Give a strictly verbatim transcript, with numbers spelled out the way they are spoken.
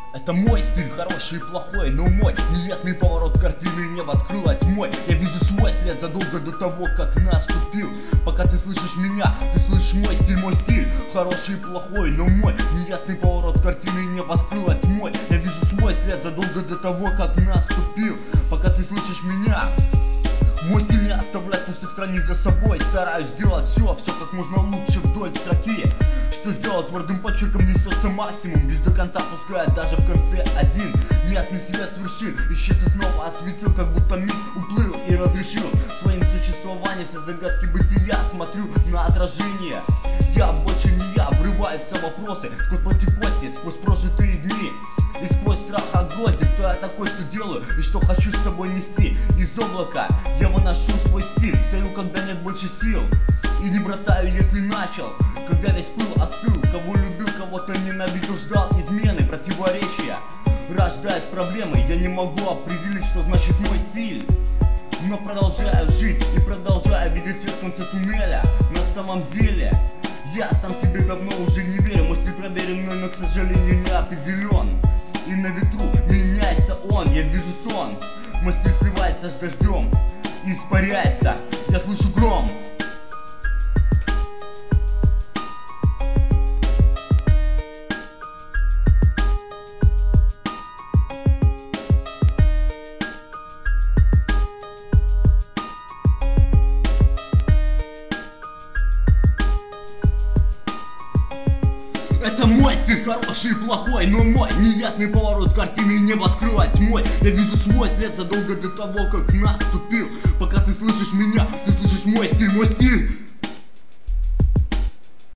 Это мой стиль, хороший и плохой, но мой неясный поворот картины небо скрыло тьмой. Я вижу свой след задолго до того, как наступил. Пока ты слышишь меня, ты слышишь мой стиль, мой стиль хороший и плохой, но мой неясный поворот картины небо скрыло тьмой. Я вижу свой след задолго до того, как наступил. Пока ты слышишь меня, мой стиль не оставляет пустых страниц за собой. Стараюсь сделать все, все как можно лучше вдоль строки. Что сделать твердым почерком несется максимум, без до конца пускает даже в конце один. Неясный свет с вершин исчез и снова осветил, как будто миг уплыл и разрешил своим существованием все загадки бытия. Смотрю на отражение, я больше не я, врываются вопросы сквозь плоть и кости, сквозь прожитые дни и сквозь страх от гвозди. Кто я такой, что делаю и что хочу с собой нести? Из облака я выношу свой стиль, стою, когда нет больше сил, и не бросаю, если начал, когда весь пыл остыл. Кого любил, кого-то ненавидел, ждал измены, противоречия рождает проблемы. Я не могу определить, что значит мой стиль, но продолжаю жить и продолжаю видеть свет в конце туннеля. На самом деле я сам себе давно уже не верю. Мой стиль проверенный, но, к сожалению, не определен. И на ветру меняется он, я вижу сон. Мой стиль сливается с дождем и испаряется, я слышу гром. Это мой стиль, хороший и плохой, но мой неясный поворот картины небо скрыло тьмой. Я вижу свой след задолго до того, как наступил. Пока ты слышишь меня, ты слышишь мой стиль, мой стиль